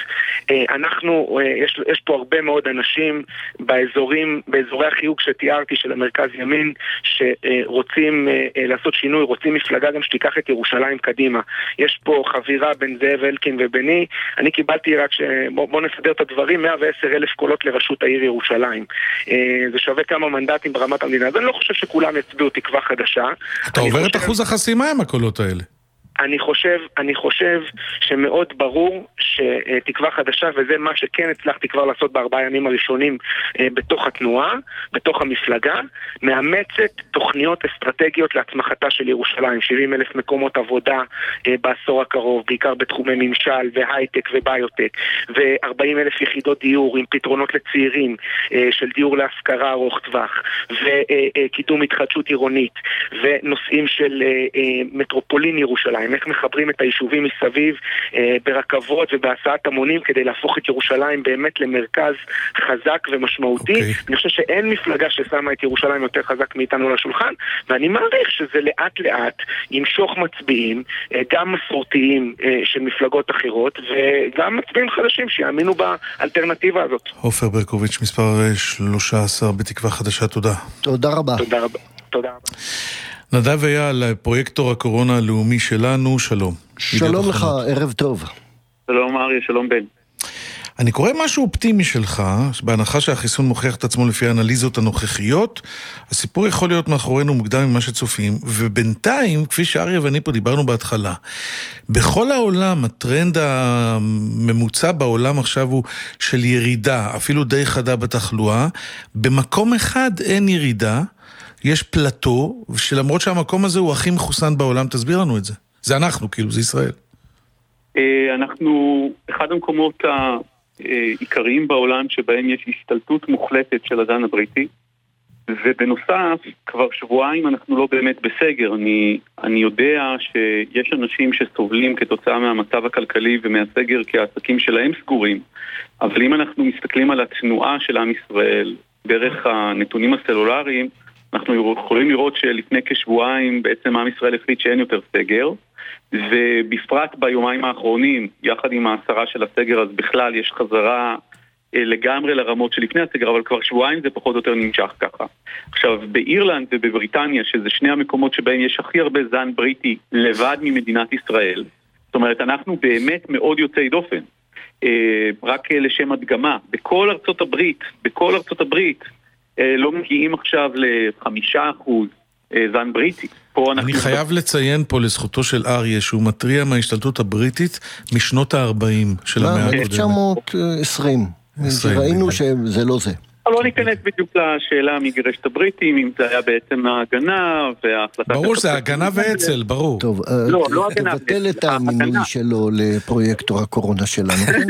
יש פה הרבה מאוד אנשים באזורי החיוג שתיארתי של המרכז ימין, שרוצים לעשות שינוי, רוצים מפלגה גם שתיקח את ירושלים קדימה. יש פה חבירה בין זאב אלקין וביני. אני קיבלתי רק בוא נסדר את הדברים, 110,000 קולות לרשות העיר ירושלים. זה שווה כמה מנדטים ברמת המדינה. אז אני לא חושב שכולם יצביעו תקווה חדשה. אתה עובר את אחוז החסימה עם הקולות האלה. אני חושב שמאוד ברור שתקווה חדשה, וזה מה שכן הצלחתי כבר לעשות ב4 ימים הראשונים בתוך התנועה, בתוך המפלגה, מאמצת תוכניות אסטרטגיות להצמחתה של ירושלים, 70,000 מקומות עבודה בעשור הקרוב, בעיקר בתחומי ממשל והייטק וביוטק, ו40,000 יחידות דיור עם פתרונות לצעירים של דיור להשכרה ארוך טווח, וקידום התחדשות עירונית, ונושאים של מטרופולין ירושלים, איך מחברים את היישובים מסביב ברכבות ובהסעת המונים כדי להפוך את ירושלים באמת למרכז חזק ומשמעותי. אני חושב שאין מפלגה ששמה את ירושלים יותר חזק מאיתנו לשולחן, ואני מעריך שזה לאט לאט ימשוך מצביעים, גם מסורתיים של מפלגות אחרות, וגם מצביעים חדשים שיאמינו באלטרנטיבה הזאת. עופר ברקוביץ', מספר 13 בתקווה חדשה, תודה. תודה רבה. תודה רבה. נדב אייל, פרויקטור הקורונה הלאומי שלנו, שלום. שלום לך, ערב טוב. שלום אריה, שלום בן. אני קורא משהו אופטימי שלך, בהנחה שהחיסון מוכיח את עצמו לפי האנליזות הנוכחיות, הסיפור יכול להיות מאחורינו מוקדם ממה שצופים, ובינתיים, כפי שאריה ואני פה דיברנו בהתחלה, בכל העולם, הטרנד הממוצע בעולם עכשיו הוא של ירידה, אפילו די חדה בתחלואה, במקום אחד אין ירידה, יש פלטו, שלמרות שהמקום הזה הוא הכי מחוסן בעולם, תסביר לנו את זה. זה אנחנו, כאילו, זה ישראל. אנחנו אחד המקומות העיקריים בעולם שבהם יש השתלטות מוחלטת של הזן הבריטי, ובנוסף, כבר שבועיים אנחנו לא באמת בסגר. אני יודע שיש אנשים שסובלים כתוצאה מהמצב הכלכלי ומהסגר כי העסקים שלהם סגורים, אבל אם אנחנו מסתכלים על התנועה של עם ישראל, דרך הנתונים הסלולריים, אנחנו יכולים לראות שלפני כשבועיים בעצם עם ישראל החליט שאין יותר סגר, ובפרט ביומיים האחרונים, יחד עם ההסרה של הסגר, אז בכלל יש חזרה לגמרי לרמות שלפני הסגר, אבל כבר שבועיים זה פחות או יותר נמשך ככה. עכשיו, באירלנד ובבריטניה, שזה שני המקומות שבהם יש הכי הרבה זן בריטי לבד ממדינת ישראל, זאת אומרת, אנחנו באמת מאוד יוצאי דופן. רק לשם הדגמה, בכל ארצות הברית, לא מגיעים עכשיו ל5% זן בריטי. אני חייב לציין פה לזכותו של אריה שהוא מטריע מההשתלטות הבריטית משנות ה-40 של המאה הקודמת. 1920. ראינו שזה לא זה. לא ניכנס בדיוק לשאלה מי גירש את הבריטים, אם זה היה בעצם ההגנה וההחלטה... ברור שזה הגנה ואצל, ברור. טוב, תבטל את המינוי שלו לפרויקטור הקורונה שלנו.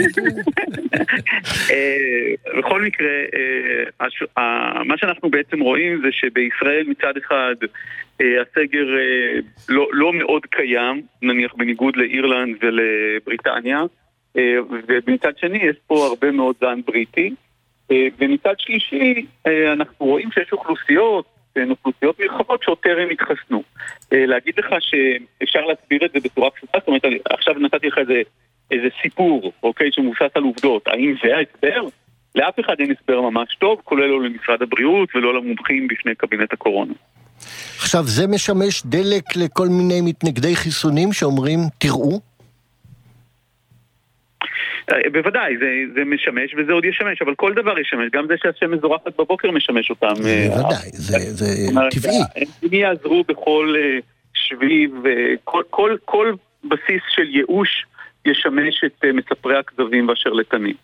בכל מקרה, מה שאנחנו בעצם רואים זה שבישראל מצד אחד הסגר לא מאוד קיים, נניח בניגוד לאירלנד ולבריטניה, ומצד שני יש פה הרבה מאוד זן בריטי, ומצד שלישי אנחנו רואים שיש אוכלוסיות בין אוכלוסיות נרחבות שטרם התחסנו. להגיד לך שאפשר להסביר את זה בצורה פשוטה, זאת אומרת, עכשיו נתתי לך איזה סיפור, אוקיי, שמבוסס על עובדות. האם זה ההסבר? לאף אחד אין הסבר ממש טוב, כולל לא למשרד הבריאות ולא למומחים בפני קבינט הקורונה. עכשיו, זה משמש דלק לכל מיני מתנגדי חיסונים שאומרים, תראו? בוודאי, זה משמש וזה עוד ישמש, אבל כל דבר ישמש, גם זה שהשמש זורחת בבוקר משמש אותם. בוודאי, זה טבעי. הם יעזרו בכל שביב, כל בסיס של ייאוש ישמש את מספרי הכזבים והשרלטנים.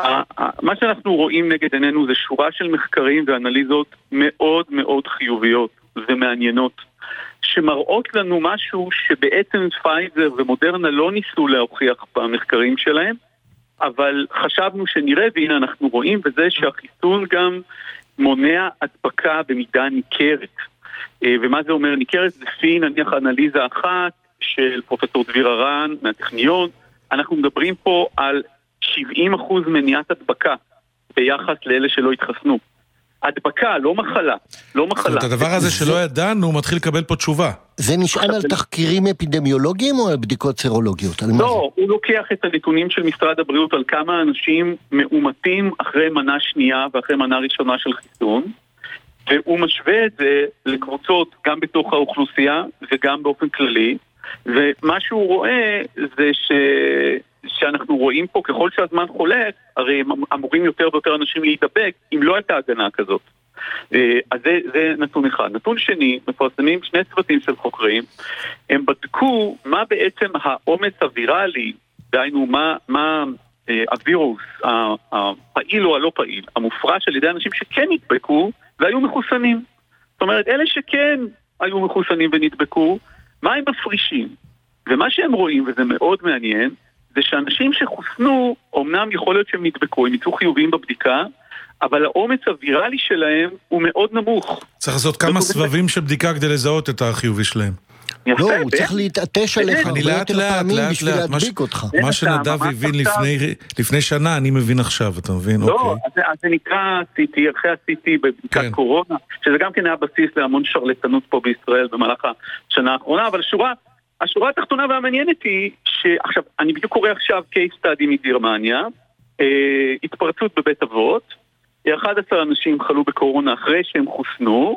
מה שאנחנו רואים נגד עינינו זה שורה של מחקרים ואנליזות מאוד מאוד חיוביות ומעניינות, שמראות לנו משהו שבעצם פייזר ומודרנה לא ניסו להוכיח במחקרים שלהם, אבל חשבנו שנראה, והנה אנחנו רואים, וזה שהחיסון גם מונע הדבקה במידה ניכרת. ומה זה אומר ניכרת? לפי נניח אנליזה אחת של פרופסור דביר הרן מהטכניון, אנחנו מדברים פה על 70% מניעת הדבקה ביחס לאלה שלא התחסנו. הדבקה, לא מחלה. לא מחלה. את הדבר הזה שלא ידענו, הוא מתחיל לקבל פה תשובה. זה נשען על תחקירים אפידמיולוגיים או על בדיקות סרולוגיות? לא, הוא לוקח את הנתונים של משרד הבריאות על כמה אנשים מאומתים אחרי מנה שנייה ואחרי מנה ראשונה של חיסון, והוא משווה את זה לקבוצות גם בתוך האוכלוסייה וגם באופן כללי, ומה שהוא רואה זה שאנחנו רואים פה ככל שהזמן חולף, הרי אמורים יותר ויותר אנשים להידבק אם לא הייתה הגנה כזאת. אז זה נתון אחד. נתון שני, מפרסמים שני צוותים של חוקרים, הם בדקו מה בעצם האומץ הוויראלי, דהיינו מה הווירוס, הפעיל או הלא פעיל, המופרש על ידי אנשים שכן נדבקו והיו מחוסנים. זאת אומרת, אלה שכן היו מחוסנים ונדבקו, מה הם מפרישים? ומה שהם רואים, וזה מאוד מעניין, זה שאנשים שחוסנו, אמנם יכול להיות שהם נדבקו, הם יצאו חיוביים בבדיקה, אבל האומץ הוויראלי שלהם הוא מאוד נמוך. צריך לעשות כמה סבבים של בדיקה כדי לזהות את החיובי שלהם. לא, הוא צריך להתעטש עליך הרבה יותר פעמים בשביל להדביק אותך. מה שנדב הבין לפני שנה, אני מבין עכשיו, אתה מבין? לא, אז זה נקרא CT, אחרי ה-CT בבדיקת קורונה, שזה גם כן היה בסיס להמון שרלטנות פה בישראל במהלך השנה האחרונה, אבל השורה התחתונה והמעניינת היא שעכשיו, אני בדיוק קורא עכשיו case study מגרמניה, התפרצות בבית אבות, 11 אנשים חלו בקורונה אחרי שהם חוסנו,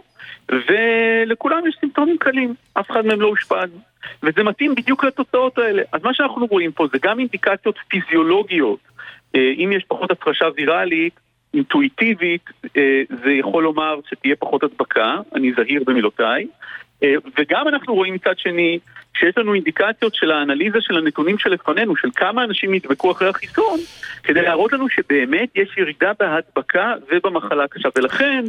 ולכולם יש סימפטומים קלים, אף אחד מהם לא הושפע, וזה מתאים בדיוק לתוצאות האלה. אז מה שאנחנו רואים פה זה גם אינדיקציות פיזיולוגיות, אם יש פחות הפרשה ויראלית, אינטואיטיבית, זה יכול לומר שתהיה פחות הדבקה, אני זהיר במילותיי, וגם אנחנו רואים מצד שני שיש לנו אינדיקציות של האנליזה של הנתונים שלפנינו, של כמה אנשים נדבקו אחרי החיסון, כדי להראות לנו שבאמת יש ירידה בהדבקה ובמחלה הקשה. ולכן,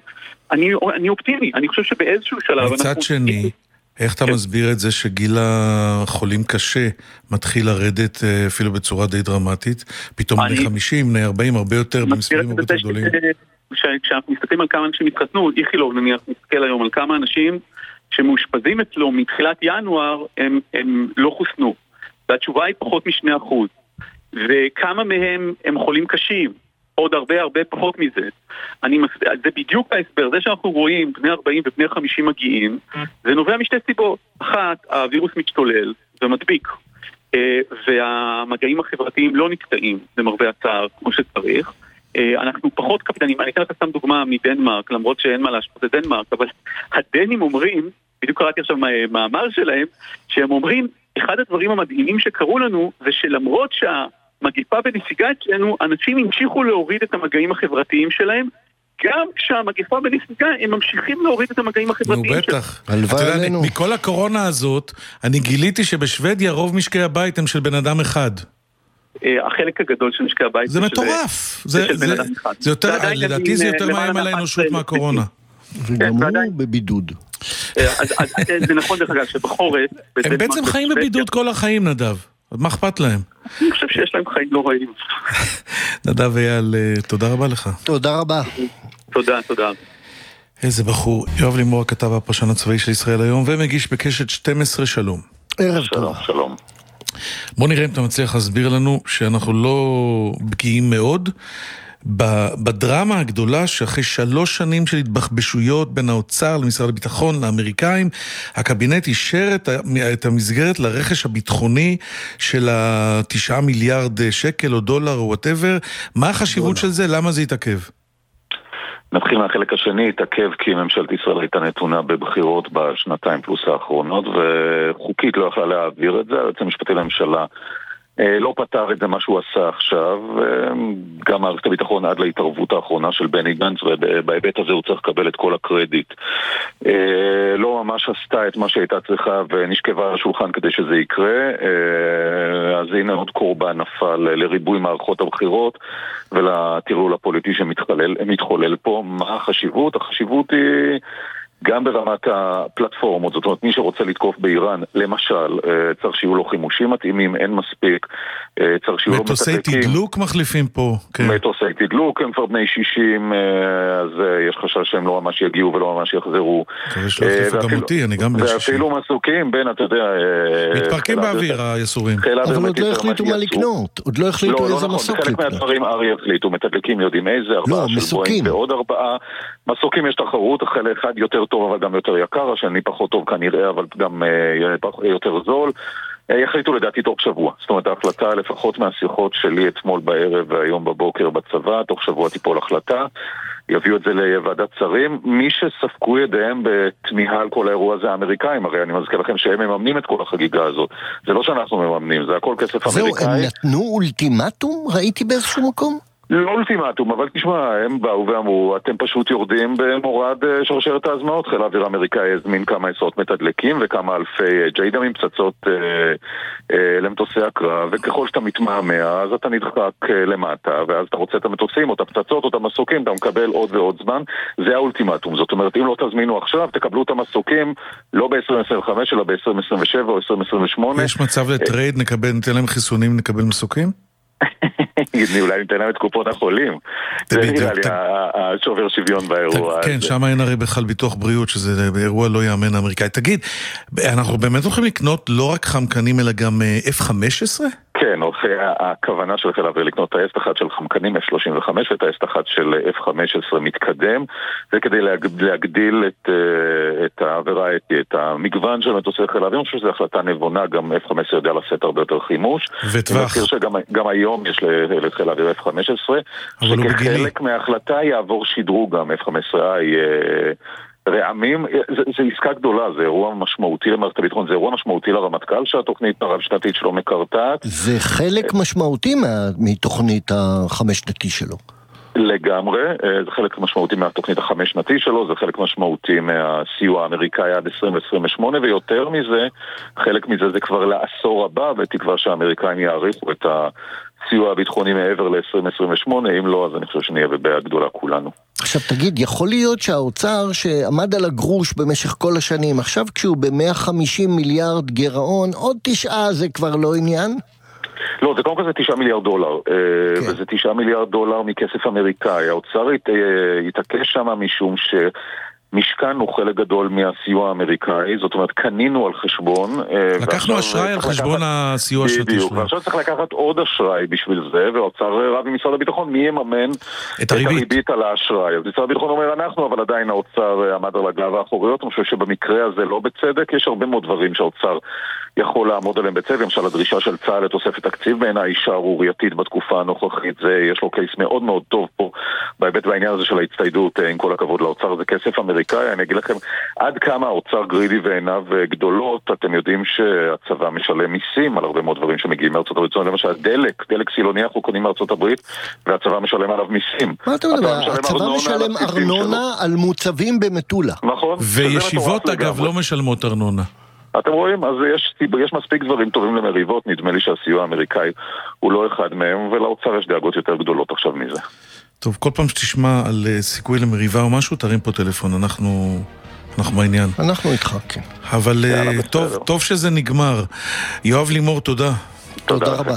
אני אופטימי, אני חושב שבאיזשהו שלב... מצד שני, איך אתה מסביר את זה שגיל החולים קשה מתחיל לרדת אפילו בצורה די דרמטית? פתאום בני 50, בני 40, הרבה יותר במספרים הרבה יותר גדולים. כשאנחנו מסתכלים על כמה אנשים התחסנו, איכילוב נניח מסתכל היום על כמה אנשים שמאושפזים אצלו מתחילת ינואר הם לא חוסנו. והתשובה היא פחות מ2%. וכמה מהם הם חולים קשים, עוד הרבה פחות מזה. זה בדיוק ההסבר, זה שאנחנו רואים בני 40 ובני 50 מגיעים, זה נובע משתי סיבות. אחת, הווירוס משתולל ומדביק, והמגעים החברתיים לא נקטעים, למרבה הצער, כמו שצריך. אנחנו פחות קפדנים, אני אתן לך סתם דוגמה מדנמרק, למרות שאין מה להשפוט את דנמרק, אבל הדנים אומרים, בדיוק קראתי עכשיו מאמר שלהם, שהם אומרים, אחד הדברים המדהימים שקרו לנו, זה שלמרות שהמגיפה בנסיגה אצלנו, אנשים המשיכו להוריד את המגעים החברתיים שלהם, גם כשהמגיפה בנסיגה, הם ממשיכים להוריד את המגעים החברתיים שלהם. נו בטח. אתה יודע, מכל הקורונה הזאת, אני גיליתי שבשוודיה רוב משקי הבית הם של בן אדם אחד. החלק הגדול של משקי הבית זה מטורף. זה יותר, לדעתי זה יותר מאיים על האנושות מהקורונה. וגם הוא בבידוד. זה נכון דרך אגב שבחורף... הם בעצם חיים בבידוד כל החיים, נדב. מה אכפת להם? אני חושב שיש להם חיים לא רעים. נדב אייל, תודה רבה לך. תודה רבה. תודה. איזה בחור. יואב לימור, הכתב הפרשן הצבאי של ישראל היום, ומגיש בקשת 12 שלום. ערב טוב. שלום. בוא נראה אם אתה מצליח להסביר לנו שאנחנו לא בקיאים מאוד, בדרמה הגדולה שאחרי 3 שנים של התבחבשויות בין האוצר למשרד הביטחון לאמריקאים, הקבינט אישר את המסגרת לרכש הביטחוני של 9 מיליארד שקל או דולר או whatever. מה החשיבות של זה? למה זה יתעכב? נתחיל מהחלק השני, התעכב כי ממשלת ישראל הייתה נתונה בבחירות בשנתיים פלוס האחרונות, וחוקית לא יכלה להעביר את זה. היועץ המשפטי לממשלה לא פתר את זה מה שהוא עשה עכשיו, גם מערכת הביטחון עד להתערבות האחרונה של בני גנץ, ובהיבט הזה הוא צריך לקבל את כל הקרדיט. לא ממש עשתה את מה שהייתה צריכה ונשכבה על השולחן כדי שזה יקרה, אז הנה עוד קורבן נפל לריבוי מערכות הבחירות ולטרלול הפוליטי שמתחולל פה. מה החשיבות? החשיבות היא גם ברמת הפלטפורמות, זאת אומרת, מי שרוצה לתקוף באיראן, למשל, צריך שיהיו לו חימושים מתאימים, אין מספיק, צריך שיהיו לו מטוסי תדלוק מחליפים פה. מטוסי תדלוק, הם כבר בני 60, אז יש חשש שהם לא ממש יגיעו ולא ממש יחזרו. יש להחליף גם אותי, אני גם בני 60. ואפילו מסוקים בין, אתה יודע... מתפרקים באוויר היסורים. אבל עוד לא החליטו מה לקנות, עוד לא החליטו איזה מסוק לקנות. חלק מהדברים ארי החליטו, מתדלקים יודעים איזה, 4 של בואים ועוד 4. מסוקים יש תחרות, חלק אחד יותר טוב אבל גם יותר יקר, השני פחות טוב כנראה אבל גם יותר זול. החליטו לדעתי תוך שבוע, זאת אומרת ההחלטה לפחות מהשיחות שלי אתמול בערב והיום בבוקר בצבא, תוך שבוע תיפול החלטה, יביאו את זה לוועדת שרים. מי שספקו ידיהם בתמיהה על כל האירוע הזה האמריקאים, הרי אני מזכיר לכם שהם מממנים את כל החגיגה הזאת, זה לא שאנחנו מממנים, זה הכל כסף אמריקאי. זהו, הם נתנו אולטימטום? ראיתי באיזשהו מקום? לא אולטימטום, אבל תשמע, הם באו ואמרו, אתם פשוט יורדים במורד שרשרת ההזמנות. חיל האוויר האמריקאי הזמין כמה עשרות מתדלקים וכמה אלפי ג'יידמים, פצצות למטוסי הקרב, וככל שאתה מתמהמה, אז אתה נדחק למטה, ואז אתה רוצה את המטוסים או את הפצצות או את המסוקים, אתה מקבל עוד ועוד זמן. זה האולטימטום, זאת אומרת, אם לא תזמינו עכשיו, תקבלו את המסוקים לא ב-2025, אלא ב-2027 או 2028. יש מצב לטרייד, ניתן להם חיסונים, נקבל מסוקים? אולי ניתן להם את קופות החולים. זה נראה לי השובר שוויון באירוע. כן, שם אין הרי בכלל ביטוח בריאות, שזה אירוע לא יאמן האמריקאי. תגיד, אנחנו באמת הולכים לקנות לא רק חמקנים, אלא גם F-15? כן, הכוונה של חיל האוויר לקנות את ה-S1 של חמקנים F-35 ואת ה-S1 של F-15 מתקדם, זה כדי להגדיל את העבירה, את המגוון של מטוסי חיל האוויר. אני חושב שזו החלטה נבונה, גם F-15 יודע לשאת הרבה יותר חימוש. וטווח. אני מזכיר שגם היום יש לחיל האוויר F-15, שכחלק מההחלטה יעבור שדרוג גם F-15I רעמים. זה עסקה גדולה, זה אירוע משמעותי למערכת הביטחון, זה אירוע משמעותי לרמטכ"ל שהתוכנית הרב-שנתית שלו מקרטעת. זה חלק משמעותי מתוכנית החמש-שנתי שלו. לגמרי, זה חלק משמעותי מהתוכנית החמש-שנתי שלו, זה חלק משמעותי מהסיוע האמריקאי עד 2028, ויותר מזה, חלק מזה זה כבר לעשור הבא, ותקווה שהאמריקאים יעריכו את הסיוע הביטחוני מעבר ל-2028, אם לא, אז אני חושב שנהיה בבעיה גדולה כולנו. עכשיו תגיד, יכול להיות שהאוצר שעמד על הגרוש במשך כל השנים, עכשיו כשהוא ב-150 מיליארד גירעון, עוד 9 זה כבר לא עניין? לא, זה קודם כל זה 9 מיליארד דולר, וזה 9 מיליארד דולר מכסף אמריקאי. האוצר יתעקש שם משום משכן הוא חלק גדול מהסיוע האמריקאי, זאת אומרת, קנינו על חשבון. לקחנו אשראי על חשבון הסיוע השנתי שלנו. ועכשיו צריך לקחת עוד אשראי בשביל זה, והאוצר רב עם משרד הביטחון, מי יממן את הריבית על האשראי. אז משרד הביטחון אומר אנחנו, אבל עדיין האוצר עמד על הגב האחוריות. אני חושב שבמקרה הזה לא בצדק, יש הרבה מאוד דברים שהאוצר יכול לעמוד עליהם בצדק, למשל הדרישה של צה"ל לתוספת תקציב בעיניי שערורייתית בתקופה הנוכחית, יש לו קייס מאוד מאוד טוב פה, בהיבט בעניין הזה של ההצטיידות, עם כל הכבוד לאוצר, זה כסף אמריקאי. אני אגיד לכם, עד כמה האוצר גרידי ועיניו גדולות, אתם יודעים שהצבא משלם מיסים על הרבה מאוד דברים שמגיעים מארצות הברית, למשל דלק סילוני אנחנו קונים מארצות הברית, והצבא משלם עליו מיסים. מה אתה מדבר? הצבא משלם ארנונה על מוצבים במטולה. נכון. וישיבות אגב לא משלמות ארנונה. אתם רואים? אז יש מספיק דברים טובים למריבות, נדמה לי שהסיוע האמריקאי הוא לא אחד מהם, ולאוצר יש דאגות יותר גדולות עכשיו מזה. טוב, כל פעם שתשמע על סיכוי למריבה או משהו, תרים פה טלפון, אנחנו בעניין. אנחנו איתך, כן. אבל טוב שזה נגמר. יואב לימור, תודה. תודה רבה.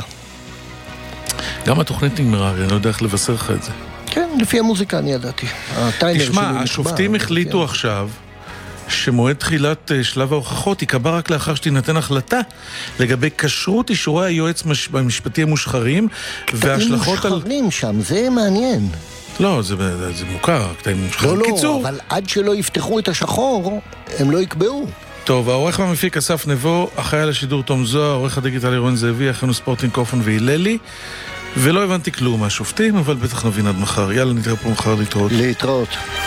גם התוכנית נגמרה, אני לא יודע איך לבשר לך את זה. כן, לפי המוזיקה אני ידעתי. תשמע, השופטים החליטו עכשיו שמועד תחילת שלב ההוכחות יקבע רק לאחר שתינתן החלטה לגבי כשרות אישורי היועץ המשפטי המושחרים וההשלכות על... מושחרים שם, זה מעניין. לא, זה מוכר, קטעים מושחרים. לא, קיצור. אבל עד שלא יפתחו את השחור, הם לא יקבעו. טוב, העורך והמפיק אסף נבו, אחראי על השידור תום זוהר, העורך הדיגיטלי רון זאבי, אחינו ספורטינג קופון והיללי, ולא הבנתי כלום מהשופטים, אבל בטח נבין עד מחר. יאללה, נתראה פה מחר להתראות. להתראות.